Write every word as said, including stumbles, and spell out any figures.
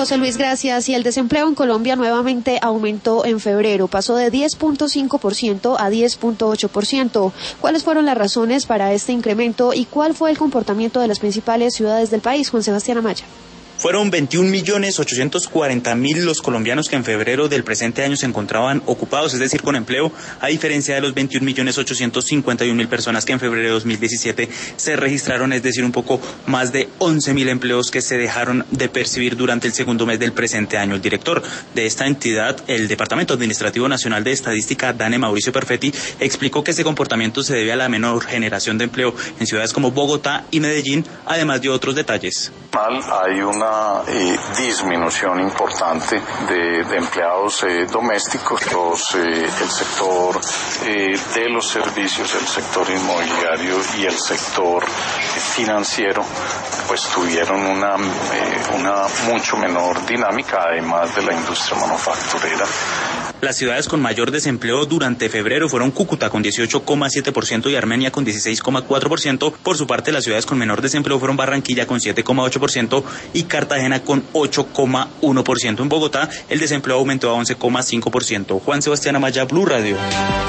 José Luis, gracias. Y el desempleo en Colombia nuevamente aumentó en febrero, pasó de diez punto cinco por ciento a diez punto ocho por ciento. ¿Cuáles fueron las razones para este incremento y cuál fue el comportamiento de las principales ciudades del país? Juan Sebastián Amaya. Fueron veintiún millones ochocientos cuarenta mil los colombianos que en febrero del presente año se encontraban ocupados, es decir, con empleo, a diferencia de los veintiún millones ochocientos cincuenta y un mil personas que en febrero de dos mil diecisiete se registraron, es decir, un poco más de once mil empleos que se dejaron de percibir durante el segundo mes del presente año. El director de esta entidad, el Departamento Administrativo Nacional de Estadística, Dane Mauricio Perfetti, explicó que ese comportamiento se debe a la menor generación de empleo en ciudades como Bogotá y Medellín, además de otros detalles. Hay una eh, disminución importante de, de empleados eh, domésticos, los, eh, el sector eh, de los servicios, el sector inmobiliario y el sector eh, financiero, pues tuvieron una, eh, una mucho menor dinámica, además de la industria manufacturera. Las ciudades con mayor desempleo durante febrero fueron Cúcuta con dieciocho coma siete por ciento y Armenia con dieciséis coma cuatro por ciento. Por su parte, las ciudades con menor desempleo fueron Barranquilla con siete coma ocho por ciento y Cartagena con ocho coma uno por ciento. En Bogotá, el desempleo aumentó a once coma cinco por ciento. Juan Sebastián Amaya, Blue Radio.